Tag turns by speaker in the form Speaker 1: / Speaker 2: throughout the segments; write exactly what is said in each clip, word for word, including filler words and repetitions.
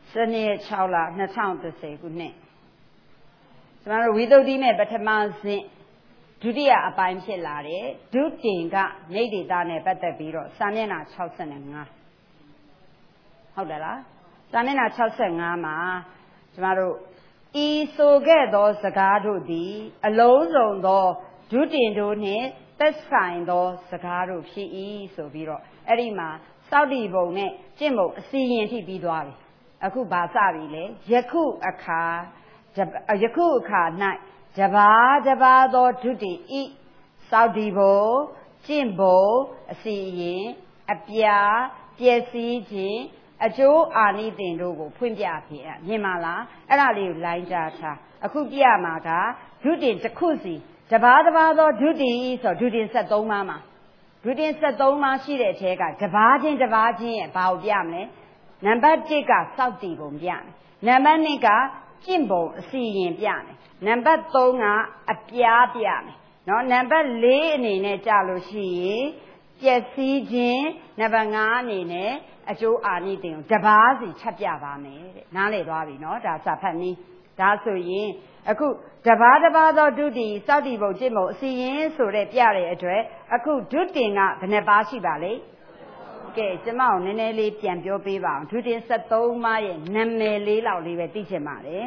Speaker 1: စနေ6လ2010ခုနှစ်ကျွန်တော်တို့ဝိသုဒ္ဓိမဲ့ပထမစဉ်ဒုတိယအပိုင်းဖြစ်လာတယ်ဒုတင်ကနေဒေတာနဲ့ပတ်သက်ပြီးတော့စာမျက်နှာ65ဟုတ်တယ်လားစာမျက်နှာ65မှာကျွန်တော်တို့ဤဆိုခဲ့သောစကားတို့သည်အလုံးစုံသောဒုတင်တို့နှင့်သက်ဆိုင်သောစကားတို့ဖြစ်၏ဆိုပြီးတော့အဲ့ဒီမှာစောက်တီပုံနဲ့ကျင့်ပုံအစီရင်ထိပြီးသွားပြီအခုဘာစပြီလဲယခုအခါယခုအခါ၌တပါးတပါးသောဒုတိဤစောက်တီပုံကျင့်ပုံအစီရင်အပြာပျက်စီးခြင်းအကျိုးအာနိသင်တို့ကိုဖွင့်ပြဖြစ်อ่ะမြင်ပါလားအဲ့ဒါလေးကိုလိုင်းကြထားအခုပြရမှာကဒုတင်တစ်ခုစီတပါးတပါးသောဒုတိဆိုဒုတင်73ပါးမှာဒုတင်73ပါးရှိတဲ့အထဲကတပါးချင်းတပါးချင်းရဲ့ဘာကိုပြမလဲနံပါတ်1ကစောက်တီပုံပြမယ်နံပါတ်2ကကျင့်ပုံအစီရင်ပြမယ်နံပါတ်3ကအပြားပြမယ်နော်နံပါတ်4အနေနဲ့ကြာလို့ရှိရင်ပျက်စီးခြင်းနံပါတ်5အနေနဲ့အကျိုးအာနိသင်ကိုတပါးစီချက်ပြပါမယ်တဲ့နားလည်သွားပြီနော်ဒါစာဖတ်နည်းဒါဆိုရင်အခုတပါးတပါးသောဒုတိစောက်တီပုံကျင့်ပုံအစီရင်ဆိုတဲ့ပြတဲ့အတွက်အခုဒုတင်ကဘယ်နှပါးရှိပါလဲကဲကျမကိုနည်းနည်းလေးပြန်ပြောပေးပါအောင်ဒုတင်73ပါးရဲ့နာမည်လေးလောက်လေးပဲသိချင်ပါတယ်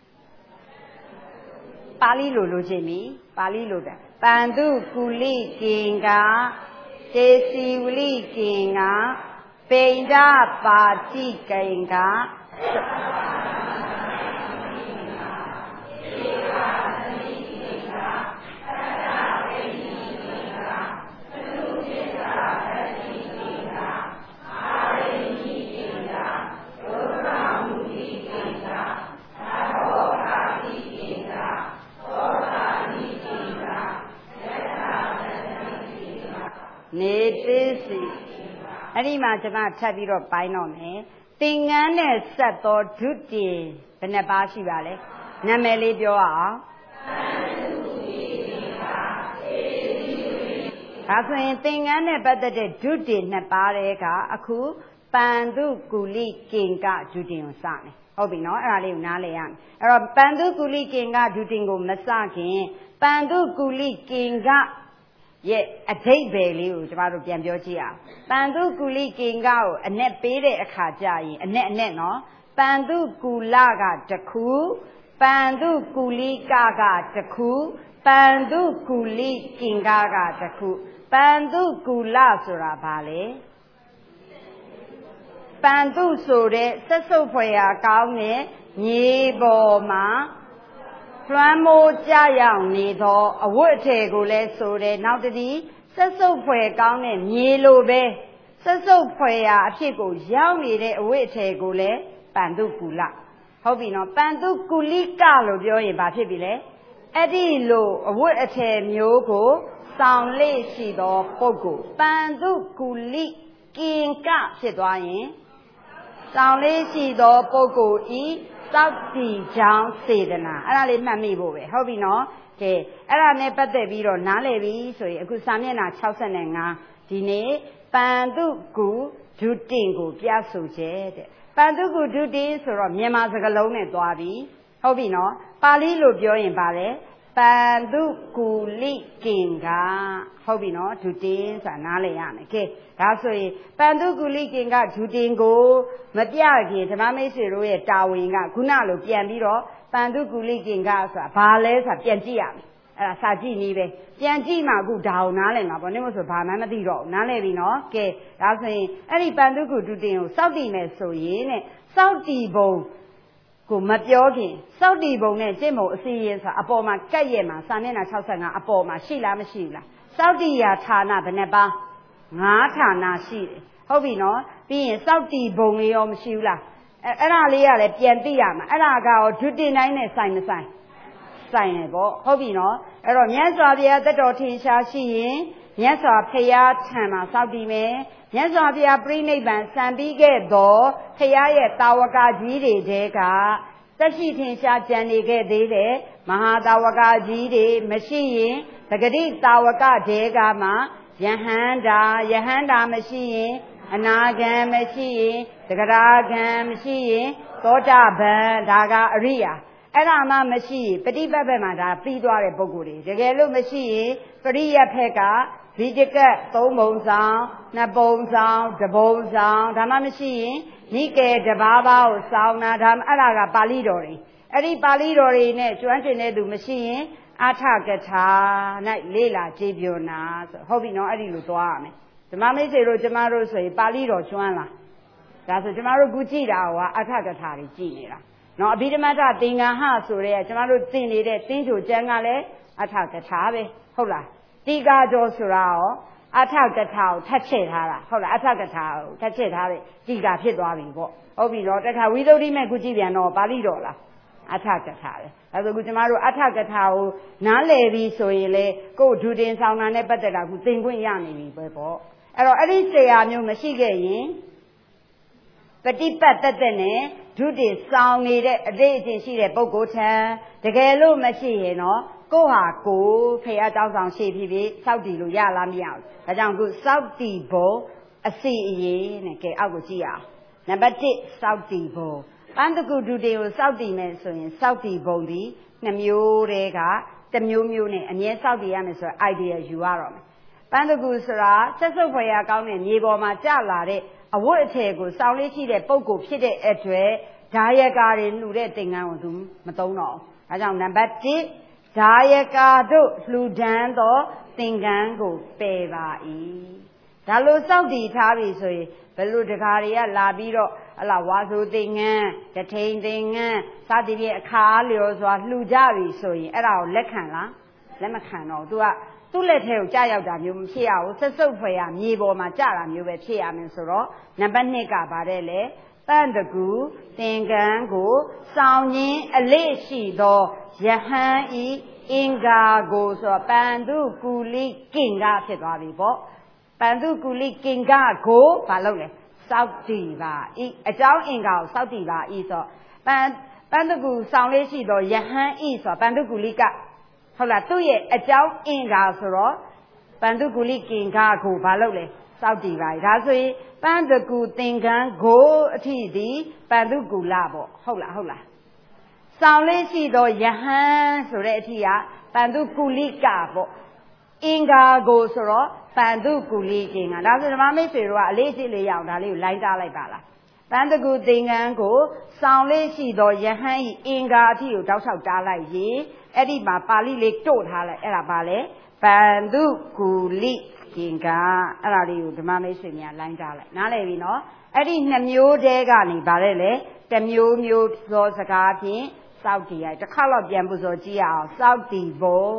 Speaker 1: ပါဠိလိုလိုချင်ပြီပါဠိလိုကပန္တုကုလိကင်္ဂတေစီဝလိကင်္ဂပိန္ဒပါတိကင်္ဂနေပစ္စည်းအဲ့ဒီမှာကျွန်မထပ်ပြီးတော့ပိုင်းတော့မယ်သင်္ကန်းနဲ့ဆက်သောဒုတိဘယ်နှပါးရှိပါလဲနာမည်လေးပြောအောင်ဒါဆိုရင်သင်္ကန်းနဲ့ပတ်သက်တဲ့ဒုတိနှစ်ပါးတဲ့ကအခုပန္တုကုလိကင်္ဂဒုတိကိုစမယ်ဟုတ်ပြီနော်အဲ့ဒါလေးကိုနားလည်ရမယ်အဲ့တော့ပန္တုကုလိကင်္ဂဒုတိကိုမစခင်ပန္တုကုလိကင်္ဂရဲ့အဓိပ္ပာယ်လေးကိုကျမတို့ပြန်ပြောကြည့်အောင်ပန္တုကုလိကင်္ဂကိုအ내ပေးတဲ့အခါကျရင်အ내အ내နော်ပန္တုကုလကတခုပန္တုကုလိကကတခုပန္တုကုလိကင်္ဂကတခုပန္တုကုလဆိုတာဘာလဲပန္တုဆိုတဲ့ဆက်စုပ်ဖွယ်ရာကောင်းတဲ့မြေပေါ်မှာလွှမ်းမိုးကြရောက်နေသောအဝတ်အထည်ကိုလည်းဆိုတယ်နောက်တည်းဆက်စုပ်ဖွယ်ကောင်းတဲ့မြေလိုပဲဆက်စုပ်ဖွယ်ရာအဖြစ်ကိုရောက်နေတဲ့အဝတ်အထည်ကိုလည်းပန္တုကုလဟုတ်ပြီနော်ပန္တုကုလိကလို့ပြောရင်ဘာဖြစ်ပြီလဲအဲ့ဒီလိုအဝတ်အထည်မျိုးကိုဆောင်လေ့ရှိသောပုဂ္ဂိုလ်ပန္တုကုလိကင်္ဂဖြစ်သွားရင်ဆောင်လေ့ရှိသောပုဂ္ဂိုလ်ဤစောက်တီကြောင့်စေတနာအဲ့ဒါလေးမှတ်မိဖို့ပဲဟုတ်ပြီနော်ကဲအဲ့ဒါနဲ့ပတ်သက်ပြီးတော့နားလည်ပြီဆိုရင်အခုစာမျက်နှာ65ဒီနေ့ပန္တုကုဒုတင်ကိုပြဆိုခြင်းတဲ့ပန္တုကုဒုတင်ဆိုတော့မြန်မာစကားလုံးနဲ့သွားပြီဟုတ်ပြီနော်ပါဠိလိုပြောရင်ပါလေပန္တုကုလိကင်္ဂဟုတ်ပြီနော်ဒုတင်ဆိုတာနားလည်ရမယ်ကဲဒါဆိုရင်ပန္တုကုလိကင်္ဂဒုတင်ကိုမပြခင်ဓမ္မမိတ်ဆွေတို့ရဲ့တာဝန်ကခုနလိုပြန်ပြီးတော့ပန္တုကုလိကင်္ဂဆိုတာဘာလဲဆိုတာပြန်ကြည့်ရမယ်အဲ့ဒါစာကြည့်နည်းပဲပြန်ကြည့်မှအခုဒါအောင်နားလည်မှာပေါ့နေမို့ဆိုဘာမှမသိတော့ဘူးနားလည်ပြီနော်ကဲဒါဆိုရင်အဲ့ဒီပန္တုကုဒုတင်ကိုစောက်တည်မယ်ဆိုရင်တဲ့စောက်တည်ပုံကိုမပြောခင်စောက်တီပုံနဲ့ကျင့်ပုံအစီရင်ဆိုတာအပေါ်မှာကတ်ရဲ့မှာစာမျက်နှာ65အပေါ်မှာရှိလားမရှိဘူးလားစောက်တီရာဌာနဘယ်နှပါငါးဌာနရှိတယ်ဟုတ်ပြီနော်ပြီးရင်စောက်တီပုံလေးရောမရှိဘူးလားအဲအဲ့ဒါလေးကလည်းပြန်သိရမှာအဲ့ဒါကရောဒုတင်တိုင်းနဲ့ဆိုင်မဆိုင်ဆိုင်ရပေါ့ဟုတ်ပြီနော်အဲ့တော့မြတ်စွာဘုရားတက်တော်ထင်ရှားရှိရင်မြတ်စွာဘုရားထံမှာစောက်တီမယ်မြတ်စွာဘုရားပြိဋိဘံစံပြီးခဲ့သောဘုရားရဲ့တာဝကကြီးတွေတဲကသက်ရှိထင်ရှားကြံနေခဲ့သေးတယ်မဟာတာဝကကြီးတွေမရှိရင်သဂတိတာဝကတဲကမှယဟန္တာယဟန္တာမရှိရင်အနာဂံမရှိရင်တဂရာဂံမရှိရင်သောတာပန်ဒါကအရိယာအဲ့ဒါမှမရှိရင်ပฏิပတ်ဘက်မှာဒါပြီးသွားတဲ့ပုဂ္ဂိုလ်တွေတကယ်လို့မရှိရင်ပရိယတ်ဘက်ကဒီတကက်သုံးပုံဆောင်နှစ်ပုံဆောင်တစ်ပုံဆောင်ဒါမှမရှိရင်နိကေတဘာဘာကိုစောင်းတာဒါအဲ့ဒါကပါဠိတော်တွေအဲ့ဒီပါဠိတော်တွေနဲ့ကျွမ်းကျင်တဲ့သူမရှိရင်အထကထာ၌လေးလာကြည်ပြွန်နာဆိုဟုတ်ပြီနော်အဲ့ဒီလိုသွားရမယ်ဓမ္မမိတ်ဆွေတို့ကျမတို့ဆိုရင်ပါဠိတော်ကျွမ်းလားဒါဆိုကျမတို့ခုကြည့်တာကအထကထာတွေကြည့်နေတာနော်အဘိဓမ္မတသင်္ကဟဆိုတဲ့ကျမတို့သင်နေတဲ့သင်္ချိုကျမ်းကလည်းအထကထာပဲဟုတ်လားတိကာကျော်ဆိုတာရောအထကထာကိုထပ်ချဲ့ထားတာဟုတ်လားအထကထာကိုထပ်ချဲ့ထားတဲ့တိကာဖြစ်သွားပြီပေါ့ဟုတ်ပြီနော်တခါဝိသုဒ္ဓိမဲ့ခုကြည့်ပြန်တော့ပါဠိတော်လားအထကထာပဲအဲဆိုခုကျမတို့အထကထာကိုနားလည်ပြီဆိုရင်လေကိုယ်ဒုတင်ဆောင်တာနဲ့ပတ်သက်တာခုသင်ခွင့်ရနေပြီပဲပေါ့အဲ့တော့အဲ့ဒီဆရာမျိုးမရှိခဲ့ရင်ပฏิပတ်တက်တက်နဲ့ဒုတိဆောင်နေတဲ့အတိတ်အကျင့်ရှိတဲ့ပုဂ္ဂိုလ်ထံတကယ်လို့မရှိရင်တော့ကိုဟာကိုဖေအတောင်းဆောင်ရှိဖြစ်ဖြစ်စောက်တည်လို့ရလားမရဘူးဒါကြောင့်ခုစောက်တည်ဖို့အစီအရေးနဲ့ကဲအောက်ကိုကြည့်ရအောင်နံပါတ်တစ်စောက်တည်ဖို့ပန်းတကူဒုတိကိုစောက်တည်မယ်ဆိုရင်စောက်တည်ပုံဒီနှစ်မျိုးတည်းကတစ်မျိုးမျိုးနဲ့အမြဲစောက်တည်ရမယ်ဆိုတော့ idea ယူရတော့မယ်ပန်းတကူဆိုတာဆက်စုပ်ဖွယ်ရကောင်းတဲ့မြေပေါ်မှာကျလာတဲ့အဝတ်အထည်ကိုစောင်းလေးရှိတဲ့ပုံကိုဖြစ်တဲ့အတွက်ဓာယကာတွေလှူတဲ့သင်္ကန်းကိုသူမသုံးတော့ဘူး။အဲကြောင့်နံပါတ်တစ်ဓာယကာတို့လှူဒန်းသောသင်္ကန်းကိုပယ်ပါ၏။ဒါလို့စောင့်တည်ထားပြီဆိုရင်ဘယ်လိုတကားတွေကလာပြီးတော့အလားဝါဆိုသင်္ကန်းတထိန်သင်္ကန်းစသည်ဖြင့်အခါလျော်စွာလှူကြပြီဆိုရင်အဲ့ဒါကိုလက်ခံလားလက်မခံတော့သူကသူ့လက်ထဲကိုကြာရောက်တာမျိုးမဖြစ်ရဘူးဆက်စုပ်ဖွယ်ရမြေပေါ်မှာကြာတာမျိုးပဲဖြစ်ရမယ်ဆိုတော့နံပါတ်နှစ်ကပါတယ်လေပန့်တကူသင်္ကန်းကိုစောင်းရင်းအလေးရှိသောယဟန်ဤအင်္ဂါကိုဆိုပန္တုကူလိကင်္ဂဖြစ်သွားပြီပေါ့ပန္တုကူလိကင်္ဂကိုဘာလုပ်လဲစောက်တည်ပါဤအကြောင်းအင်္ဂါကိုစောက်တည်ပါဤဆိုပန်ပန္တကူစောင်းလေးရှိသောယဟန်ဤဆိုပန္တုကူလိကဟုတ်လားသူ့ရဲ့အကြောင်းအင်္ဂါဆိုတော့ပန္တုကူလိကင်္ဂကိုဘာလုပ်လဲစောက်တည်ပါဒါဆိုရင်ပန္တကူသင်္ကန်းကိုအထိဒီပန္တုကူလပေါ့ဟုတ်လားဟုတ်လားစောင်းလေးရှိသောယဟန်ဆိုတဲ့အထိကပန္တုကူလိကပေါ့အင်္ဂါကိုဆိုတော့ပန္တုကူလိကင်္ဂဒါဆိုဓမ္မမိတ်ဆွေတို့ကအလေးအကျင့်လေးရအောင်ဒါလေးကိုလိုက်တားလိုက်ပါလားပန္တကူသင်္ကန်းကိုစောင်းလေးရှိသောယဟန်ဤအင်္ဂါအထိကိုတောက်လျှောက်တားလိုက်ရင်အဲ့ဒီမှာပါဠိလေးတို့ထားလိုက်အဲ့ဒါပါလေပန္တုကူလိကင်္ဂအဲ့ဒါလေးကိုဓမ္မမိတ်ဆွေများလိုင်းထားလိုက်နားလည်ပြီနော်အဲ့ဒီနှစ်မျိုးတည်းကနေဗါလဲလေတစ်မျိုးမျိုးသောစကားဖြင့်စောက်တည်ရတစ်ခါတော့ပြန်ပူဇော်ကြည့်ရအောင်စောက်တည်ဖို့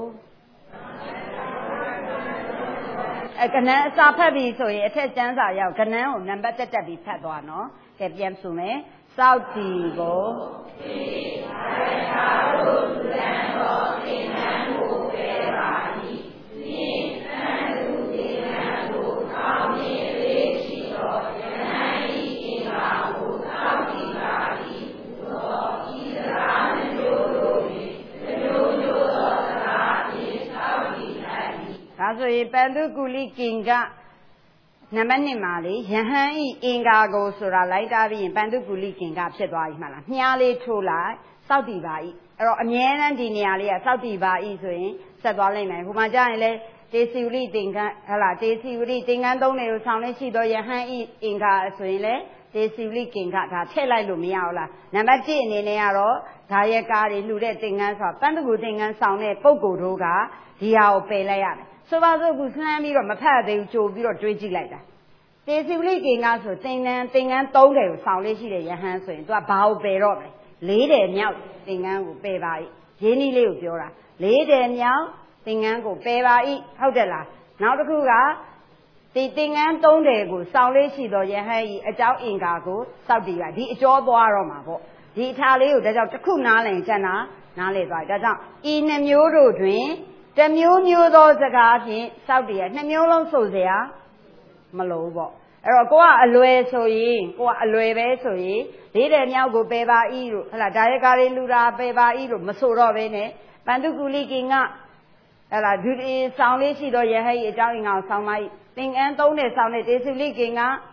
Speaker 1: ကဏ္ဍအစာဖတ်ပြီဆိုရင်အထက်ကျမ်းစာရောက်ကဏ္ဍကိုနံပါတ်တက်တက်ပြီးဖတ်သွားနော်ကဲပြန်ဆိုမယ်စောက်တည်ဖို့ဒီအရာတို့လူတန်းသောသင်္ကန်းကိုပယ်ပါ၏ဒီသံသူသင်္ကန်းကိုကောင်းမြင်လေးရှိသောယဟန်ဤအင်္ဂါကိုစောက်တည်ပါ၏သောဤစကားမျိုးတို့ဖြင့်မျိုးမျိုးသောစကားဖြင့်စောက်တည်နိုင်၏ဒါဆိုရင်ပန္တုကူလိကင်္ဂနံပါတ်နှစ်မှာလေယဟန်ဤအင်္ဂါကိုဆိုတာလိုက်တာပြီးရင်ပန္တုကူလိကင်္ဂဖြစ်သွားပြီမှလားမြားလေးထိုးလိုက်စောက်တည်ပါ၏အဲ့တော့အမြဲတမ်းဒီနေရာလေးကစောက်တည်ပါ၏ဆိုရင်ဆက်သွားလိမ့်မယ်ဟိုမှာကြာရင်လေတေစီဝလိသင်္ကန်းဟလာတေစီဝလိသင်္ကန်းသုံးတယ်ကိုဆောင်းလေးရှိတော့ယဟန်ဤအင်္ဂါဆိုရင်လေတေစီဝလိကင်္ဂဒါထည့်လိုက်လို့မရဘူးလားနံပါတ်တစ်အနေနဲ့ကတော့ဒါယကာတွေလှူတဲ့သင်္ကန်းဆိုပန္တကူသင်္ကန်းဆောင်တဲ့ပုဂ္ဂိုလ်တို့ကဒီဟာကိုပယ်လိုက်ရတယ်ဆိုပါစို့ခုလှမ်းပြီးတော့မဖတ်သေးဘူးကြိုပြီးတော့တွေးကြည့်လိုက်တာတေစီဝလိကင်္ဂဆိုသင်္ကန်းသင်္ကန်းသုံးတယ်ကိုဆောင်လေးရှိတဲ့ယဟန်ဆိုရင်သူကဘာကိုပယ်တော့မလဲလေးတယ်မြောက်သင်္ကန်းကိုပယ်ပါ၏ရင်းနှီးလေးကိုပြောတာလေးတယ်မြောက်သင်္ကန်းကိုပယ်ပါ၏ဟုတ်တယ်လားနောက်တစ်ခုကဒီသင်္ကန်းသုံးတယ်ကိုစောင်းလေးရှိသောယဟန်ဤအကြောင်းအင်္ဂါကိုစောက်တည်ပါဒီအကျော်သွားတော့မှာပေါ့ဒီအထာလေးကိုဒါကြောင့်တစ်ခုနားလည်ကျန်တာနားလည်သွားဒါကြောင့်ဤနှမျိုးတို့တွင်တစ်မျိုးမျိုးသောစကားဖြင့်စောက်တည်ရနှစ်မျိုးလုံးဆိုเสียမလို့ပေါ့အဲ့တော့ကိုကအလွယ်ဆိုရင်ကိုကအလွယ်ပဲဆိုရင်လေးတယ်မြောက်ကိုပယ်ပါ၏လို့ဟလာဒါယကာတွေလူတာပယ်ပါ၏လို့မဆိုတော့ဘဲနဲ့ပန္တုကူလိကင်္ဂဟလာဒုတိယဆောင်လေးရှိသောယဟန်ဤအကြောင်းအင်္ဂါကိုဆောင်ပါ၏သင်္ကန်းသုံးတဲ့ဆောင်တဲ့တေစုလိကင်္ဂ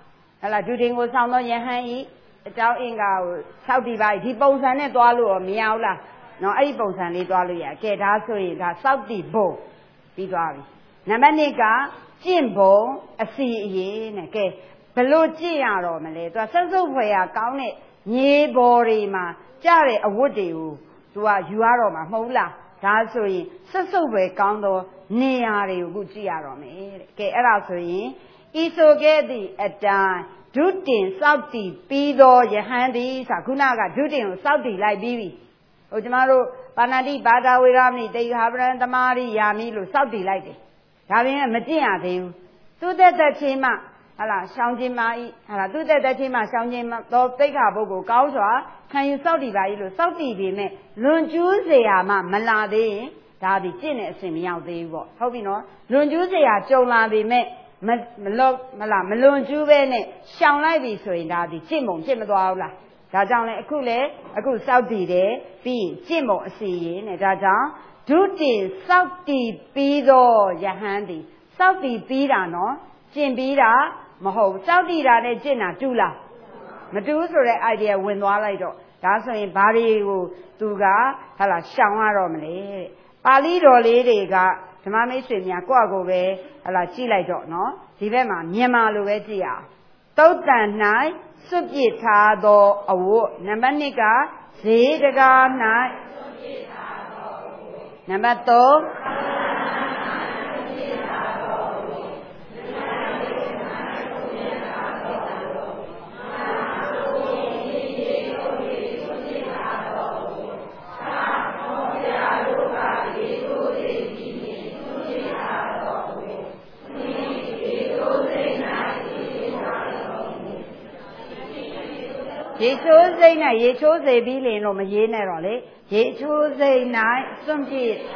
Speaker 1: ဟလာဒုတင်ကိုဆောင်သောယဟန်ဤအကြောင်းအင်္ဂါကိုဆောက်တည်ပါဒီပုံစံနဲ့သွားလို့မရဘူးလားနော်အဲ့ဒီပုံစံလေးသွားလို့ရကဲဒါဆိုရင်ဒါဆောက်တည်ဖို့ပြီးသွားပြီနံပါတ်နှစ်ကကျင့်ပုံအစီအရေးနဲ့ကဲဘလို့ကြည့်ရတော့မလဲသူကဆက်စုပ်ဖွယ်ရကောင်းတဲ့မြေပေါ်တွေမှာကြားတဲ့အဝတ်တွေကိုသူကယူရတော့မှာမဟုတ်လားဒါဆိုရင်ဆက်စုပ်ဖွယ်ကောင်းသောနေရာတွေကိုခုကြည့်ရတော့မယ်တဲ့ကဲအဲ့ဒါဆိုရင်ဤဆိုခဲ့သည့်အတိုင်းဒုတင်စောက်တည်ပြီးသောယဟန်သည်ဆိုခုနကဒုတင်ကိုစောက်တည်လိုက်ပြီးပြီဟိုကျမတို့ပါဏာတိဘာသာဝေရမဏိတေဃာပရံသမာရိယာမိလို့စောက်တည်လိုက်တယ်ဒါပေမဲ့မကျင့်ရသေးဘူးသူသက်သက်ချင်းမှဟလာရှောင်းခြင်းမဤဟလာသူသက်သက်ချင်းမှရှောင်းခြင်းသောသိက္ခာပုဂ္ဂိုလ်ကောင်းစွာခံယူစောက်တည်ပါ၏လို့စောက်တည်ပေမဲ့လွန်ကျူးเสียမှမလာသေးရင်ဒါဒီကျင့်တဲ့အစဉ်မရောက်သေးဘူးပေါ့ဟုတ်ပြီနော်လွန်ကျူးเสียကြုံလာပေမဲ့မမလို့မလားမလွန်ကျူးပဲနဲ့ရှောင်လိုက်ပြီဆိုရင်ဒါဒီကျင့်ပုံဖြစ်မသွားဘူးလားဒါကြောင့်လေအခုလေအခုစောက်တည်တယ်ပြီးရင်ကျင့်ပုံအစီရင်နဲ့ဒါကြောင့်ဒုတိစောက်တည်ပြီးသောယဟန်သည်စောက်တည်ပြီးတာနော်ကျင့်ပြီးတာမဟုတ်ဘူးစောက်တည်တာနဲ့ကျင့်တာတူလားမတူဆိုတဲ့ idea ဝင်သွားလိုက်တော့ဒါဆိုရင်ဘာတွေကိုသူကဟာလာရှောင်ရတော့မလဲတဲ့ပါဠိတော်လေးတွေကဓမ္မမိတ်ဆွေများကိုယ့်အကိုပဲဟာလာကြည့်လိုက်တော့နော်ဒီဘက်မှာမြန်မာလိုပဲကြည့်ရအောင်သုတ်တန်၌စွတ်ပြစ်ထားသောအဝတ်နံပါတ်နှစ်ကဈေးတကား၌စွတ်ပြစ်ထားသောအဝတ်နံပါတ်သုံးရေချိုးစိတ်၌ရေချိုးစေပြီးလင်လို့မရေးနဲ့တော့လေရေချိုးစိတ်၌စွန့်ပြစ်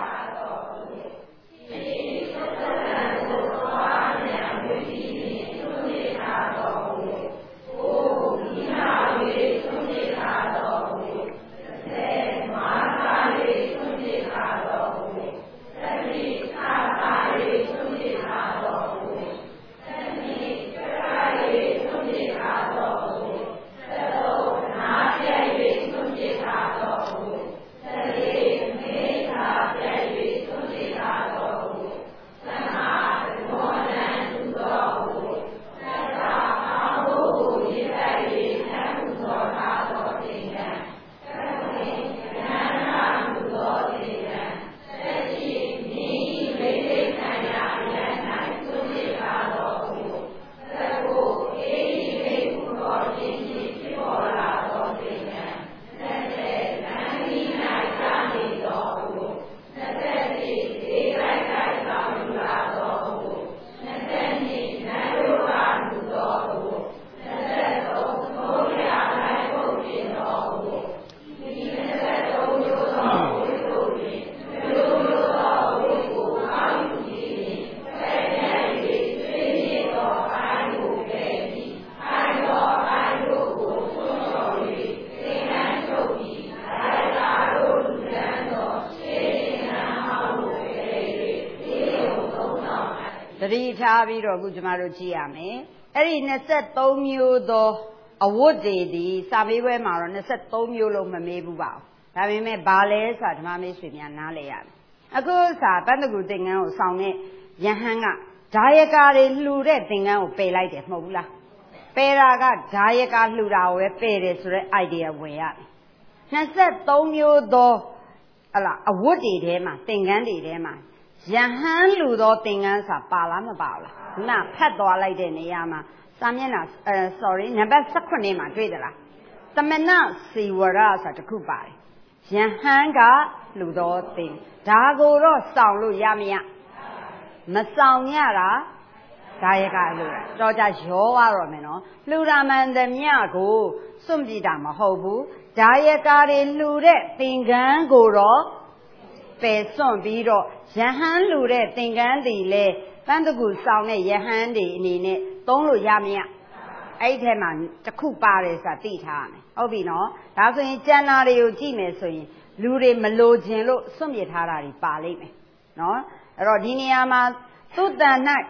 Speaker 1: ထားပြီးတော့အခုကျမတို့ကြည့်ရမယ်အဲ့ဒီနှစ်ဆယ့်သုံးမျိုးသောအဝတ်တွေဒီစာမေးပွဲမှာတော့နှစ်ဆယ့်သုံးမျိုးလုံးမမေးဘူးပါဘူးဒါပေမဲ့ဘာလဲဆိုတာဓမ္မမိတ်ဆွေများနားလည်ရတယ်အခုစာပန်းတကူသင်္ကန်းကိုဆောင်တဲ့ယဟန်ကဓာယကာတွေလှူတဲ့သင်္ကန်းကိုပယ်လိုက်တယ်မဟုတ်ဘူးလားပယ်တာကဓာယကာလှူတာကိုပဲပယ်တယ်ဆိုတဲ့ idea ဝင်ရတယ်နှစ်ဆယ့်သုံးမျိုးသောဟလာအဝတ်တွေထဲမှာသင်္ကန်းတွေထဲမှာယဟန်လူသောသင်္ကန်းစာပါလားမပါဘူးလားခုနဖတ်သွားလိုက်တဲ့နေရာမှာစာမျက်နှာအဲ sorry နံပါတ်၁၈မှာတွေ့သလားသမဏစီဝရဆိုတာတစ်ခုပါတယ်ယဟန်ကလူသောသင်ဒါကိုတော့စောင့်လို့ရမရမဆောင်ရတာဒါရကလူတာတော့ကြရောသွားတော့မယ်နော်လှူတာမှန်သမျှကိုစွန့်ပြစ်တာမဟုတ်ဘူးဒါရကတွေလှူတဲ့သင်္ကန်းကိုတော့ပယ်စွန့်ပြီးတော့ယဟန်လူတဲ့သင်္ကန်းတွေလဲပန်းတကူဆောင်တဲ့ယဟန်တွေအနေနဲ့သုံးလို့ရမရအဲ့ဒီထဲမှာတစ်ခုပါတယ်ဆိုတာသိထားရမယ်ဟုတ်ပြီနော်ဒါဆိုရင်ကျန်တာတွေကိုကြည့်မယ်ဆိုရင်လူတွေမလိုချင်လို့စွန့်ပစ်ထားတာတွေပါလိမ့်မယ်နော်အဲ့တော့ဒီနေရာမှာသုတ္တန်၌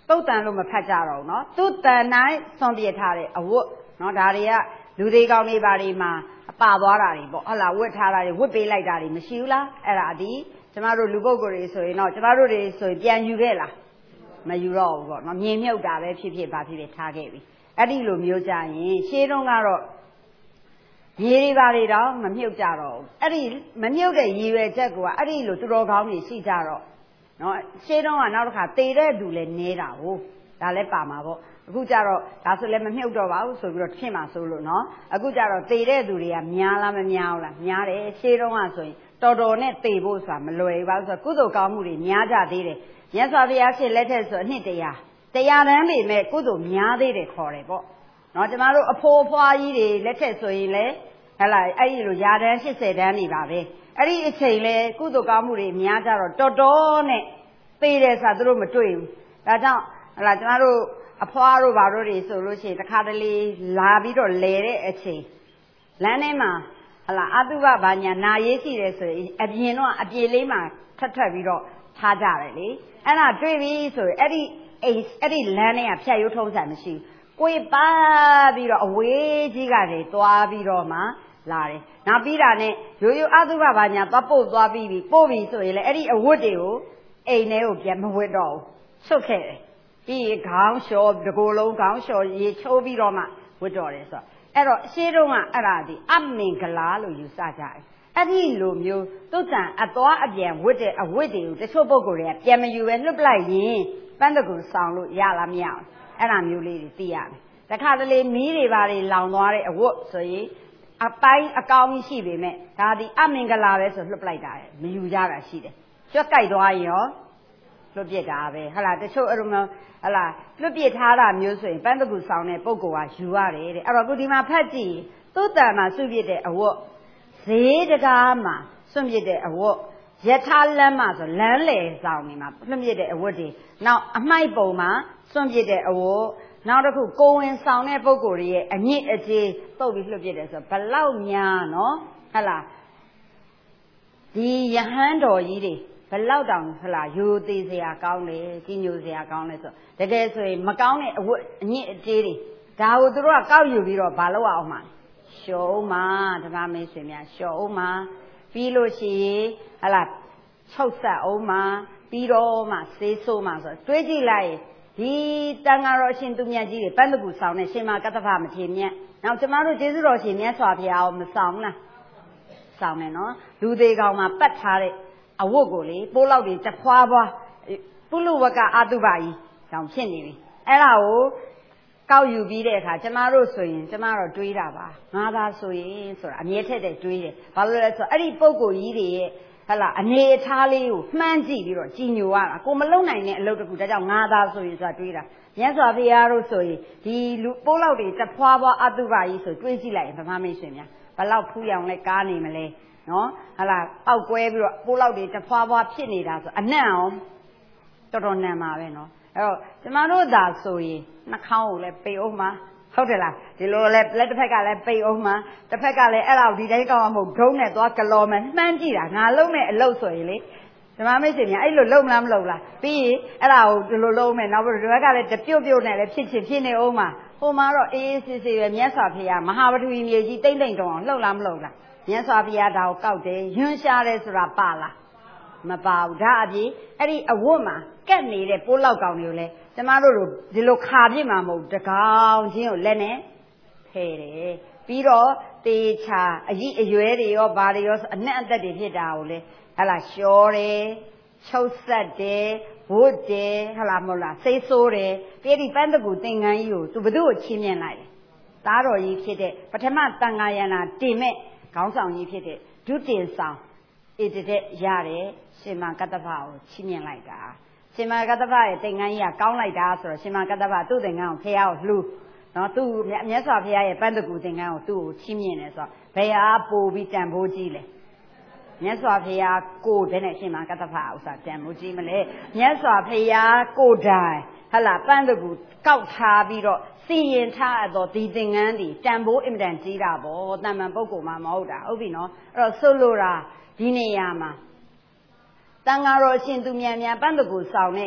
Speaker 1: တုတ်တန်လို့မဖတ်ကြတော့နော်သူ့တန်တိုင်းစွန့်ပြထားတဲ့အဝတ်နော်ဒါတွေကလူသေးကောင်းတွေပါတွေမှာပါသွားတာတွေပေါ့ဟုတ်လားဝတ်ထားတာတွေဝတ်ပေးလိုက်တာတွေမရှိဘူးလားအဲ့ဒါဒီကျမတို့လူပုဂ္ဂိုလ်တွေဆိုရင်တော့ကျမတို့တွေဆိုရင်ပြန်ယူခဲ့လားမယူတော့ဘူးပေါ့နော်မြင်မြုပ်တာပဲဖြစ်ဖြစ်ပါဖြစ်ဖြစ်ထားခဲ့ပြီအဲ့ဒီလိုမျိုးကြရင်ရှင်းတော့ကတော့ရေတွေပါတွေတော့မမြုပ်ကြတော့ဘူးအဲ့ဒီမမြုပ်တဲ့ရည်ရွယ်ချက်ကအဲ့ဒီလိုသူတော်ကောင်းတွေရှိကြတော့နော်ရှင်းတော့ကနောက်တစ်ခါတေတဲ့သူလည်းနေတာဟုတ်ဒါလည်းပါမှာပေါ့အခုကြတော့ဒါဆိုလည်းမမြုပ်တော့ပါဘူးဆိုပြီးတော့ဖြစ်မှာဆိုလို့နော်အခုကြတော့တေတဲ့သူတွေကများလားမများဘူးလားများတယ်ရှင်းတော့ကဆိုရင်တော်တော်နဲ့တေဖို့ဆိုတာမလွယ်ဘူးပါဆိုတော့ကုသိုလ်ကောင်းမှုတွေများကြသေးတယ်မြတ်စွာဘုရားရှင်လက်ထက်ဆိုအနှစ်တရာတရားတန်းပေမဲ့ကုသိုလ်များသေးတယ်ခေါ်တယ်ပေါ့နော်ကျမတို့အဖိုးအဖွားကြီးတွေလက်ထက်ဆိုရင်လေဟဲ့လားအဲ့ဒီလိုရာတန်း၈၀တန်းနေပါပဲအဲ့ဒီအချိန်လေကုသိုလ်ကောင်းမှုတွေများကြတော့တော်တော်နဲ့သေးတယ်ဆိုတာသူတို့မတွေ့ဘူးဒါကြောင့်ဟဲ့လားကျမတို့အဖွားတို့ဘာတို့တွေဆိုလို့ရှိရင်တစ်ခါတလေလာပြီးတော့လဲတဲ့အချိန်လမ်းထဲမှာဟဲ့လားအတုပဘာညာနာရေးရှိတယ်ဆိုရင်အပြင်တော့အပြေလေးမှာထပ်ထပ်ပြီးတော့ထားကြတယ်လေအဲ့ဒါတွေ့ပြီဆိုရင်အဲ့ဒီအိမ်အဲ့ဒီလမ်းထဲကဖြတ်ရိုးထုံးစံမရှိဘူးကိုယ်ပါပြီးတော့အဝေးကြီးကတည်းသွားပြီးတော့မှလာတယ်နောက်ပြီးတာနဲ့ရိုးရိုးအတုပဘာညာသွားပို့သွားပြီးပြီပို့ပြီဆိုရင်လေအဲ့ဒီအဝတ်တွေကိုအိမ်ထဲကိုပြန်မဝတ်တော့ဘူးဆွတ်ခဲ့တယ်ပြီးရင်ခေါင်းလျှော်ဒီကိုယ်လုံးခေါင်းလျှော်ရေချိုးပြီးတော့မှဝတ်တော့တယ်ဆိုတော့အဲ့တော့အရှိတုန်းကအဲ့ဒါဒီအမင်္ဂလာလို့ယူဆကြတယ်အဲ့ဒီလိုမျိုးသုတ်တန်အသွားအပြန်ဝတ်တဲ့အဝတ်တွေကိုတချို့ပုဂ္ဂိုလ်တွေကပြန်မယူပဲလွတ်ပလိုက်ရင်ပန်းတကူဆောင်လို့ရလားမရအောင်အဲ့ဒါမျိုးလေးတွေသိရမယ်တခါတလေမီးတွေပါတွေလောင်သွားတဲ့အဝတ်ဆိုရင်အပိုင်းအကောင်းရှိပေမဲ့ဒါဒီအမင်္ဂလာပဲဆိုလွတ်ပလိုက်တာမယူကြတာရှိတယ်ကြွက်ကြိုက်သွားရင်ရောလွတ်ပြစ်တာပဲဟလာတချို့အဲ့လိုမျိုးဟလာလွတ်ပြစ်ထားတာမျိုးဆိုရင်ပန်းတကူဆောင်တဲ့ပုဂ္ဂိုလ်ကယူရတယ်တဲ့အဲ့တော့ခုဒီမှာဖတ်ကြည့်သုတ်တန်မှာစွန့်ပြစ်တဲ့အဝတ်ဈေးတကားမှာစွန့်ပြစ်တဲ့အဝတ်ယထာလမ်းမှာဆိုလမ်းလေဆောင်နေမှာစွန့်ပြစ်တဲ့အဝတ်တွေနောက်အမိုက်ပုံမှာစွန့်ပြစ်တဲ့အဝတ်နောက်တစ်ခုကိုဝင်ဆောင်တဲ့ပုဂ္ဂိုလ်ရဲ့အညစ်အကြေးတုပ်ပြီးလွတ်ပြစ်တယ်ဆိုဘလောက်များနော်ဟဲ့လားဒီယဟန်တော်ကြီးတွေဘလောက်တောင်ဟဲ့လားယူသေးစရာကောင်းတယ်ကြီးညိုစရာကောင်းတယ်ဆိုတကယ်ဆိုရင်မကောင်းတဲ့အဝတ်အညစ်အကြေးတွေဒါကိုသူတို့ကကောက်ယူပြီးတော့မလုပ်အောင်မှာရှော့မှာဓမ္မမင်းဆွေများရှော့အောင်မှာပြီးလို့ရှိရင်ဟဲ့လားချုပ်ဆက်အောင်မှာပြီးတော့မှဆေးဆိုးမှာဆိုတွေးကြည့်လိုက်ဒီတန်ဃာတော်ရှင်သူမြတ်ကြီးတွေပန်းတကူဆောင်တဲ့ရှင်မကတ္တဗမထေမြတ်နောက်ကျမတို့ကျေးဇူးတော်ရှင်မြတ်စွာဘုရားအောင်မဆောင်လားဆောင်တယ်နော်လူသေးကောင်မှာပတ်ထားတဲ့အဝတ်ကိုလေပိုးလောက်တွေတဖွာဖွာပုလူဝကအတုပါကြီးတောင်ဖြစ်နေပြီအဲ့ဒါကိုကောက်ယူပြီးတဲ့အခါကျမတို့ဆိုရင်ကျမတို့တွေးတာပါငါသာဆိုရင်ဆိုတာအမြဲထက်တဲ့တွေးတယ်ဘာလို့လဲဆိုတော့အဲ့ဒီပုံကိုကြီးတွေရဲ့ဟလာအနေအထားလေးကိုမှန်းကြည့်ပြီးတော့ကြည်ညိုရတာကိုမလုံနိုင်တဲ့အလုပ်တစ်ခုဒါကြောင့်ငါသာဆိုရင်ဆိုတာတွေးတာမြတ်စွာဘုရားတို့ဆိုရင်ဒီလူပိုးလောက်တွေတဖွာဖွာအတုပါကြီးဆိုတွေးကြည့်လိုက်ရင်ဗမာမင်းရှင်များဘလောက်ဖူးရောင်လဲကားနေမလဲနော်ဟလာပောက်ကွဲပြီးတော့ပိုးလောက်တွေတဖွာဖွာဖြစ်နေတာဆိုအနံ့အောင်တော်တော်နံပါပဲနော်အဲ့တော့ကျမတို့သာဆိုရင်နှာခေါင်းကိုလည်းပိတ်အောင်မှာဟုတ်တယ်လားဒီလိုလဲလက်တစ်ဖက်ကလည်းပိတ်အောင်မှာတစ်ဖက်ကလည်းအဲ့ဒါကိုဒီတိုင်းကောင်းအောင်မဟုတ်ဒုံးနဲ့သွားကလော်မယ်မှန်းကြည့်တာငါလုံးမဲ့အလုပ်ဆိုရင်လေဓမ္မမိတ်ဆွေများအဲ့လိုလုံးမလားမလုံးလားပြီးရင်အဲ့ဒါကိုဒီလိုလုံးမယ်နောက်ပြီးဒီဘက်ကလည်းတပြုတ်ပြုတ်နဲ့လည်းဖြစ်ချင်ဖြစ်နေအောင်မှာဟိုမှာတော့အေးအေးဆေးဆေးပဲမြတ်စွာဘုရားမဟာပထဝီမြေကြီးတိမ့်တိမ့်တုံအောင်လှုပ်လားမလှုပ်လားမြတ်စွာဘုရားဒါကိုကောက်တယ်ယွန်းရှားတယ်ဆိုတာပါလားမပါဘူးဒါအပြင်အဲ့ဒီအဝတ်မှာကက်နေတဲ့ပိုးလောက်ကောင်တွေကိုလည်းကျမတို့တို့ဒီလိုခါပြစ်မှာမဟုတ်တကောင်ချင်းကိုလက်နဲ့ဖယ်တယ်ပြီးတော့တေချာအကြီးအရွယ်တွေရောဘာတွေရောအနှံ့အသက်တွေဖြစ်တာကိုလေဟလာလျှော်တယ်ချုပ်ဆက်တယ်ဝတ်တယ်ဟလာမဟုတ်လားစိတ်ဆိုးတယ်ပြီးဒီပန်းတကူသင်္ကန်းကြီးကိုသူဘသူ့ကိုချင်းမြင်လိုက်တယ်သားတော်ကြီးဖြစ်တဲ့ပထမတန်ဃာယန္တာတင်မဲ့ခေါင်းဆောင်ကြီးဖြစ်တဲ့ဒုတင်ဆောင်ဣတတဲ့ရတယ်ရှင်မကတ္တဗကိုချင်းမြင်လိုက်တာရှင်မကတ္တဗရဲ့သင်္ကန်းကြီးကကောင်းလိုက်တာဆိုတော့ရှင်မကတ္တဗသူ့သင်္ကန်းကိုဖះကိုလှူနော်သူ့မြတ်စွာဘုရားရဲ့ပန်းတကူသင်္ကန်းကိုသူ့ကိုချင်းမြင်တယ်ဆိုတော့ဘယ်ဟာပို့ပြီးတန်ဖိုးကြီးလဲမြတ်စွာဘုရားကိုတဲ့နဲ့ရှင်မကတ္တဗဥစ္စာတန်ဖိုးကြီးမလဲမြတ်စွာဘုရားကိုတိုင်ဟလာပန်းတကူကောက်ထားပြီးတော့စီရင်ထားတော့ဒီသင်္ကန်းဒီတန်ဖိုးအင်မတန်ကြီးတာပေါ့တန်မှန်ပုဂ္ဂိုလ်မှမဟုတ်တာဟုတ်ပြီနော်အဲ့တော့ဆိုလိုတာဒီနေရာမှာတန်ဃာတော်ရှင်သူမြန်မြန်ပန်းတကူဆောင်နဲ့ဟ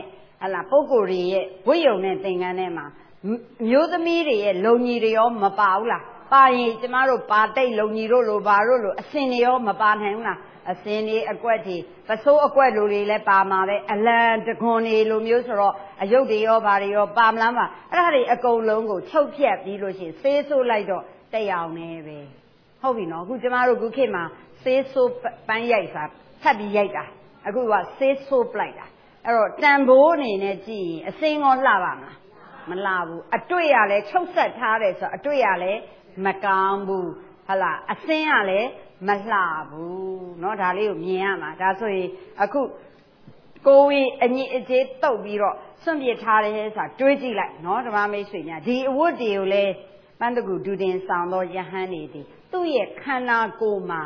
Speaker 1: là bố cô đi với yêu này tình anh em mà nhớ tấm mi đi lâu nhì đi ó mà bảo là ba gì chứ mà rồi ba tay lâu nhì rồi rồi ba rồi rồi xin đi ó mà ba hàng là xin đi ở quê thì và số ở quê rồi đi lại ba mà đấy anh làm cho con đi luôn nhớ rồi ở chỗ đi ó ba đi ó ba lắm mà ra đi ở cầu lông của châu phiệt đi rồi chỉ xe số lại rồi tay áo này về không vì nó cứ chứ mà rồi cứ khi mà xe số bán dạy sao thà bị dạy cả ở cứว่าxe số lại cả ở rồi tạm bố này này chỉ xe ngon là bà mà mà là bu ở tuổi à lẽ châu sạch thà đấy sao ở tuổi à lẽ mà cam bu hay là ở xe à lẽ mà là bu nó đã lấy miếng mà đã rồi ở cứ cô ấy anh ấy chế tàu bị rồi xong việc thà đấy sao tuổi gì lại nó mà mấy chuyện nhà đi vô điều lẽ ban đầu cứ đến sáng đó nhà hàng này đi tôi也看到过嘛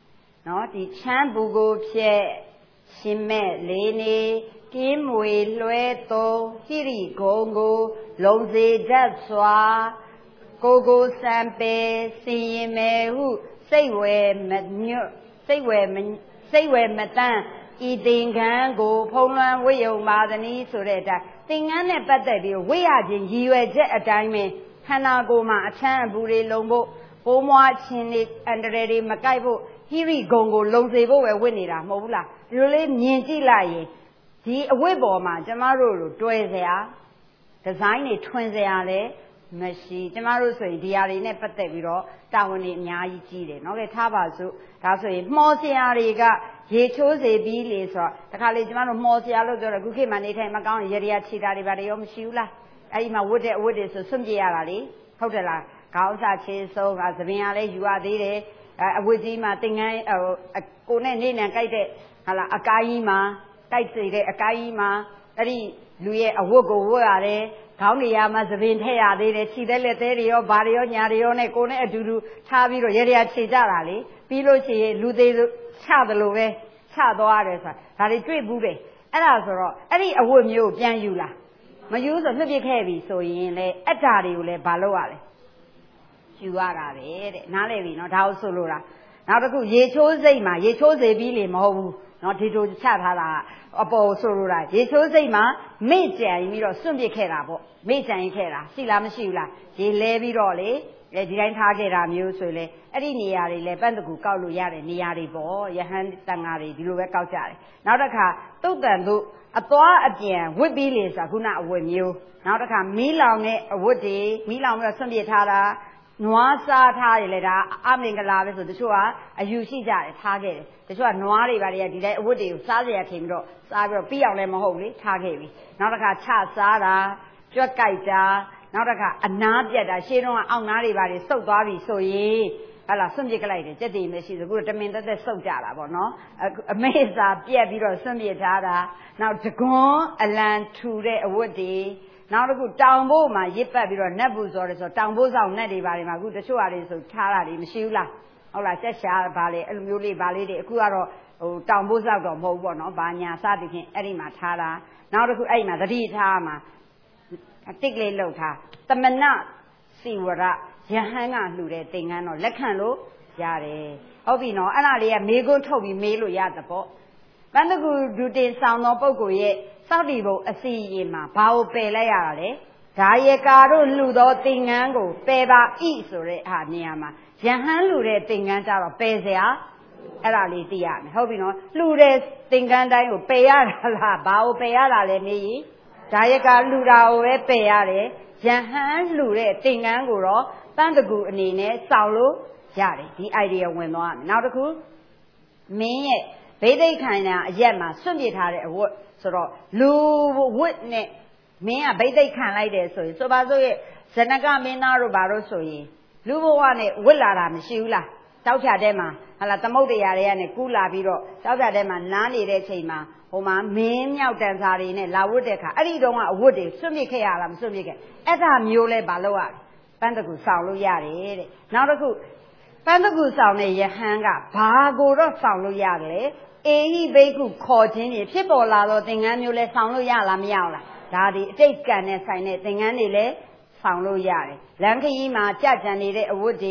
Speaker 1: nó thì chán bù gô phía xin mẹ lê nê kim mùi lue tô hi rì gô ngô lông dê chất xóa cô cô san bê xin mẹ hù xây huệ mật nhựa xây huệ mật xây huệ mật tàn y tình kháng gô phong loan với yêu mà thân ý sổ đề ta tình án này bắt đầu biểu với à trình dì huệ chất ở trái mê khả năng cô mà chán bù rì lông bộ bố mua chín đi anh rê đi mà cái bộ hi rì gồng gồng lông dê bộ về quên đi ra mẫu là rồi lên nhìn chỉ lại thì ở quê bỏ mà cho mà rồi rồi đuôi ra design này thuần ra đấy mà xí cho mà rồi rồi đi à đi này bắt đầu rồi tao này nhà ý chí đấy nó cái tháp bảo số tao rồi mua xe à đi cả dễ chỗ dễ bị lấy sao ta khai lấy cho mà rồi mua xe lúc rồi cứ khi mà đi thay mà câu này giờ đi chỉ ra đi vào đây ông xíu là ai mà vô đây vô đây số xâm gì à đi không thể là cao sa chế sâu và giờ bên này du à đi đấy à vô gì mà tiếng Anh ở cô này nên là cái đấy hay là ở cái mà cái gì đấy ở cái mà cái đi lui ở vô cô vô à đấy cao này à mà giờ bên thay à đấy đấy chỉ đấy là đấy đi ở bà đi ở nhà đi ở này cô này ở du du cha bị rồi giờ đi chỉ ra là đi bị rồi chỉ lui đấy cha được rồi về cha đó à đấy sao là đi追不呗အဲ့ဒါဆိုတော့အဲ့ဒီအဝတ်မျိုးပြန်ယူလာမယူဆိုနှစ်ပြစ်ခဲ့ပြီဆိုရင်လေအတ္တာတွေကိုလည်းဘာလုပ်ရလဲယူရတာပဲတဲ့နားလည်ပြီနော်ဒါကိုဆိုလိုတာနောက်တစ်ခုရေချိုးစိတ်မှာရေချိုးစေပြီးလေမဟုတ်ဘူးနော်ဒီလိုချထားတာအပေါ်ဆိုလိုတာရေချိုးစိတ်မှာမေ့ကြံပြီးတော့စွန့်ပစ်ခဲ့တာပေါ့မေ့ကြံခဲ့တာရှိလားမရှိဘူးလားရေလဲပြီးတော့လေဒီတိုင်းထားခဲ့တာမျိုးဆိုလေအဲ့ဒီနေရာတွေလေပန့်တကူကောက်လို့ရတဲ့နေရာတွေပေါ့ယဟန်တန်ဃာတွေဒီလိုပဲကောက်ကြတယ်နောက်တစ်ခါတုတ်တန်တို့အသွားအပြန်ဝစ်ပြီးလေဆိုတာခုနအဝတ်မျိုးနောက်တစ်ခါမီးလောင်တဲ့အဝတ်တွေမီးလောင်ပြီးတော့ဆွန့်ပစ်ထားတာနွားစားထားတယ်လေဒါအမင်္ဂလာပဲဆိုတချို့ကအယူရှိကြတယ်ထားခဲ့တယ်တချို့ကနွားတွေပါတွေကဒီတိုင်းအဝတ်တွေကိုစားကြရထင်ပြီးတော့စားပြီးတော့ပြီးအောင်လည်းမဟုတ်လေထားခဲ့ပြီနောက်တစ်ခါချစားတာကြွက်ကြိုက်တာနောက်တစ်ခါအနားပြတ်တာရှေးတုန်းကအောက်နားတွေပါတွေစုပ်သွားပြီဆိုရင်ဟာလာစွန့်ပစ်ကြလိုက်တယ်ကြက်တည်မရှိဘူးအခုတမင်သက်သက်စုပ်ကြတာပေါ့နော်အမေစာပြက်ပြီးတော့စွန့်ပစ်ထားတာနောက်တကွန်းအလံထူတဲ့အဝတ်တွေနောက်တစ်ခုတောင်ဖို့မှာရစ်ပတ်ပြီးတော့နတ်ဘူးဆိုတယ်ဆိုတောင်ဖို့ဆောင်နတ်တွေပါတွေမှာအခုတချို့ဟာတွေဆိုထားတာတွေမရှိဘူးလားဟုတ်လားဆက်ရှာပါလေအဲ့လိုမျိုးလေးပါလေးတွေအခုကတော့ဟိုတောင်ဖို့ဆောင်တော့မဟုတ်ဘူးပေါ့နော်ဘာညာစသဖြင့်အဲ့ဒီမှာထားတာနောက်တစ်ခုအဲ့ဒီမှာသတိထားမှာတစ်လေးလှုပ်ထားသမဏစီဝရယဟန်ကလှူတဲ့သင်္ကန်းတော့လက်ခံလို့ရတယ်ဟုတ်ပြီနော်အဲ့ဒါလေးကမေးခွန်းထုတ်ပြီးမေးလို့ရတဲ့ပေါ့ဘန္တကူဒုတင်ဆောင်သောပုဂ္ဂိုလ်ရဲ့စောက်တီဘုံအစီရင်မှာဘာကိုပယ်လိုက်ရတာလဲဒါယေကာတို့လှူသောသင်္ကန်းကိုပယ်ပါဤဆိုတဲ့ဟာနေရာမှာယဟန်လှူတဲ့သင်္ကန်းကြတော့ပယ်စရာအဲ့ဒါလေးသိရမယ်ဟုတ်ပြီနော်လှူတဲ့သင်္ကန်းတိုင်းကိုပယ်ရတာလားဘာကိုပယ်ရတာလဲမေးရင်ဒါယေကာလှူတာကိုပဲပယ်ရတယ်ယဟန်လှူတဲ့သင်္ကန်းကိုတော့တန်တကူအနေနဲ့စောင့်လို့ရတယ်ဒီ idea ဝင်သွားမယ်နောက်တစ်ခုမင်းရဲ့ဗိသိက်ခံတာအရက်မှာစွန့်ပစ်ထားတဲ့အဝတ်ဆိုတော့လူဝတ်နဲ့မင်းကဗိသိက်ခံလိုက်တယ်ဆိုရင်ဆိုပါစို့ရဲ့ဇနကမင်းသားတို့ဘာလို့ဆိုရင်လူဘဝနဲ့ဝတ်လာတာမရှိဘူးလားတောက်ဖြတ်ထဲမှာဟာလာသမုတ်တရားတွေကနေကူးလာပြီးတော့တောက်ဖြတ်ထဲမှာနားနေတဲ့အချိန်မှာဟိုမှာမင်းမြောက်တန်စာတွေနဲ့လာဝတ်တဲ့အခါအဲ့ဒီတုန်းကအဝတ်တွေစွန့်ပစ်ခဲ့ရလားမစွန့်ပစ်ခဲ့အဲ့ဒါမျိုးလဲဘာလို့ရလဲပန်းတကူဆောင်လို့ရတယ်တဲ့နောက်တစ်ခုပန်းတကူဆောင်တဲ့ယဟန်ကဘာကိုတော့ဆောင်လို့ရတယ်အေဟိဘိက္ခုခေါ်ခြင်းတွေဖြစ်ပေါ်လာတော့သင်္ကန်းမျိုးလဲဆောင်လို့ရလားမရဘူးလားဒါဒီအတိတ်ကံနဲ့ဆိုင်တဲ့သင်္ကန်းတွေလဲဆောင်လို့ရတယ်လမ်းခရီးမှာကြကြံနေတဲ့အဝတ်တွေ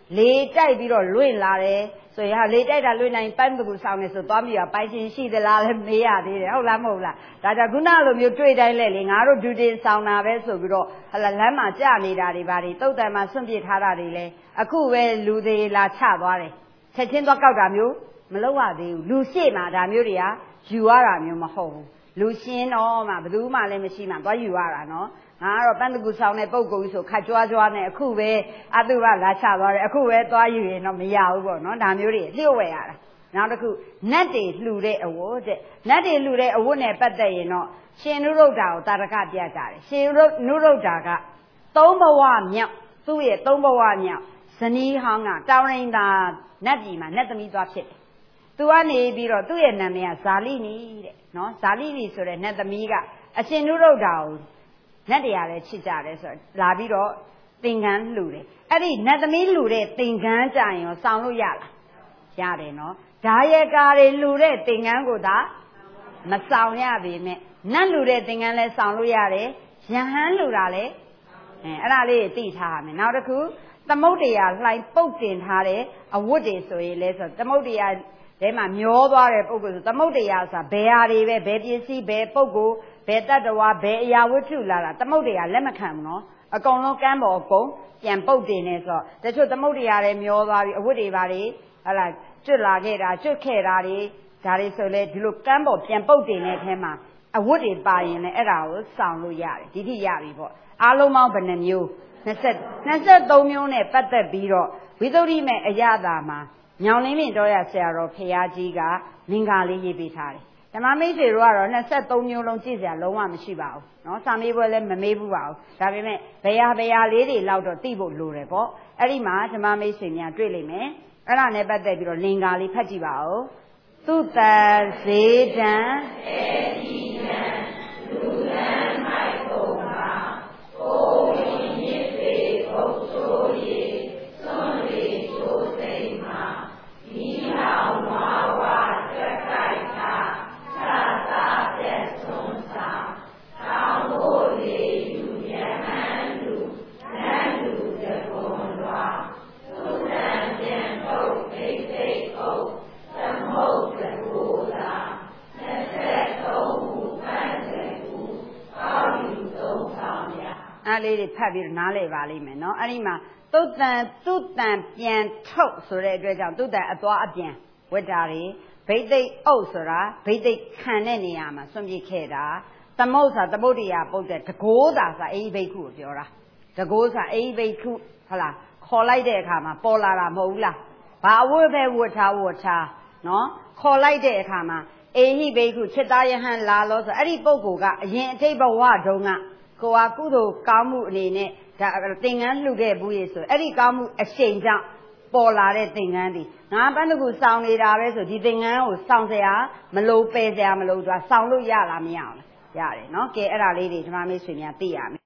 Speaker 1: လေတိုက်ပြီးတော့လွင့်လာတယ်ဆိုရင်ဟာလေတိုက်တာလွင့်နိုင်ပန်းတကူဆောင်နေဆိုသွားပြီးတော့ပိုင်ရှင်ရှိသလားလဲမေးရသေးတယ်ဟုတ်လားမဟုတ်လားဒါကြောင့်ခုနလိုမျိုးတွေ့တိုင်းလဲလေငါတို့ဒူတင်ဆောင်တာပဲဆိုပြီးတော့ဟလာလမ်းမှာကြာနေတာတွေဘာတွေတုတ်တန်မှာစွန့်ပစ်ထားတာတွေလဲအခုပဲလူတွေလာချသွားတယ်ချက်ချင်းသွားကောက်တာမျိုးမလုပ်ရသေးဘူးလူရှိမှဒါမျိုးတွေကယူရတာမျိုးမဟုတ်ဘူးလူရှင်းတော့မှဘယ်သူမှလည်းမရှိမှသွားယူရတာနော်ငါကတော့ပန်းတကူဆောင်တဲ့ပုံကိုကြီးဆိုခတ်ကြွားကြွားနဲ့အခုပဲအတုကလာချသွားတယ်အခုပဲသွားယူရင်တော့မရဘူးပေါ့နော်ဒါမျိုးတွေလျှို့ဝယ်ရတာနောက်တစ်ခုနတ်တွေလှူတဲ့အဝတ်တဲ့နတ်တွေလှူတဲ့အဝတ်နဲ့ပတ်သက်ရင်တော့ရှင်နုရုဒ္ဓါကိုတာရကပြကြတယ်ရှင်နုရုဒ္ဓါကသုံးဘဝမြောက်သူ့ရဲ့သုံးဘဝမြောက်ဇနီးဟောင်းကတောင်ရင်သာနတ်ပြည်မှာနတ်သမီးသွားဖြစ်တယ်သူကနေပြီးတော့သူ့ရဲ့နာမည်ကဇာလိနီတဲ့နော်ဇာလိနီဆိုတဲ့နတ်သမီးကအရှင်နုရုဒ္ဓါကိုနတ်တရားလည်းချစ်ကြတယ်ဆိုတော့လာပြီးတော့သင်္ကန်းလှူတယ်အဲ့ဒီနတ်သမီးလှူတဲ့သင်္ကန်းကြရင်ရောစောင်းလို့ရလားရတယ်နော်ဓာယကာတွေလှူတဲ့သင်္ကန်းကိုသာမဆောင်ရပေမဲ့နတ်လှူတဲ့သင်္ကန်းလည်းဆောင်လို့ရတယ်ယဟန်လှူတာလည်းအဲအဲ့ဒါလေးသိထားရမယ်နောက်တစ်ခုသမုဒ္ဒရာလှိုင်းပုတ်တင်ထားတဲ့အဝတ်တွေဆိုရင်လဲဆိုသမုဒ္ဒရာထဲမှာမျောသွားတဲ့ပုဂ္ဂိုလ်ဆိုသမုဒ္ဒရာဆိုတာဘယ်ဟာတွေပဲဘယ်ပစ္စည်းဘယ်ပုဂ္ဂိုလ်ဘယ်တတ္တဝါဘယ်အရာဝတ္ထုလာတာသမုဒ္ဒရာလက်မခံဘူးနော်အကုန်လုံးကမ်းပေါ်အကုန်ပြန်ပုတ်တင်နေဆိုတော့တချို့သမုဒ္ဒရာတွေမျောသွားပြီးအဝတ်တွေပါတွေဟလာကျွတ်လာခဲ့တာကျွတ်ခဲ့တာတွေဒါတွေဆိုလဲဒီလိုကမ်းပေါ်ပြန်ပုတ်တင်တဲ့အထဲမှာအဝတ်တွေပါရင်လည်းအဲ့ဒါကိုစောင့်လို့ရတယ်ဒီထိရပြီပေါ့အားလုံးပေါင်းဘယ်နှမျိုးနှစ်ဆက်သုံးမျိုးနဲ့ပတ်သက်ပြီးတော့ဝိသုဒ္ဓိမဲ့အရသာမှာညောင်လင်းမြင့်တော်ရဆရာတော်ဖရာကြီးကလင်္ကာလေးရေးပေးထားတယ်ဓမ္မမိတ်ဆွေတို့ကတော့နှစ်ဆက်သုံးမျိုးလုံးကြည့်စရာလုံးဝမရှိပါဘူးเนาะစာမေးပွဲလည်းမမေးဘူးပါဘူးဒါပေမဲ့ဘယ်ဟာဘယ်ဟာလေးတွေလောက်တော့သိဖို့လိုတယ်ပေါ့အဲ့ဒီမှာဓမ္မမိတ်ဆွေများတွေ့လိမ့်မယ်အဲ့ဒါနဲ့ပတ်သက်ပြီးတော့လင်္ကာလေးဖတ်ကြည့်ပါဦးသုတဇေဒံအေတိနံလူလန်းမိုက်ပုံမှာကိုဝင်မြစ်ပေပုတ်ဆိုးရေစွန့်လေချိုးစိမ်မှာမိလောင်ဝါဝါကြက်ကြိုက်တာသာသာပြည့်စုံစာတောင်းဖို့လေယူရဟန်းလူနန်းလူတကွန်လွာသုတံပြန်တော့အိတ်အိတ်အုပ်သမုတ်တကူလာနှစ်ဆက်သုံးခုပန်းစကူကောက်ယူသုံးဆောင်ရအဲ့လေးတွေဖတ်ပြီးတော့နားလည်ပါလိမ့်မယ်နော်အဲ့ဒီမှာသုတံသုတံပြန်ထုတ်ဆိုတဲ့အတွက်ကြောင့်သုတံအသွားအပြန်ဝတ္တာတွေဘိသိက်အုပ်ဆိုတာဘိသိက်ခံတဲ့နေရာမှာစွန့်ပစ်ခဲ့တာသမုတ်ဆိုတာသမုဒ္ဒရာပုတ်တဲ့တကိုးသာဆိုတာအေဟိဘိက္ခုကိုပြောတာတကိုးဆိုတာအေဟိဘိက္ခုဟုတ်လားခေါ်လိုက်တဲ့အခါမှာပေါ်လာတာမဟုတ်ဘူးလားဘာအဝတ်ပဲဝတ်ထားဝတ်ထားနော်ခေါ်လိုက်တဲ့အခါမှာအေဟိဘိက္ခုจิตယဟန်လာလို့ဆိုအဲ့ဒီပုဂ္ဂိုလ်ကအရင်အတိတ်ဘဝတုန်းကကိုယ်ဟာကုသိုလ်ကောင်းမှုအနေနဲ့ဒါသင်္ကန်းလှူခဲ့ဘူးရေဆိုအဲ့ဒီကောင်းမှုအရှိန်ကြောင့်ပေါ်လာတဲ့သင်္ကန်းဒီငါပန်းတကူစောင်းနေတာပဲဆိုဒီသင်္ကန်းကိုစောင်းစရာမလိုပယ်စရာမလိုသူကစောင်းလို့ရလားမရအောင်လားရတယ်နော်ကဲအဲ့ဒါလေးတွေဓမ္မမိတ်ဆွေများသိရမယ်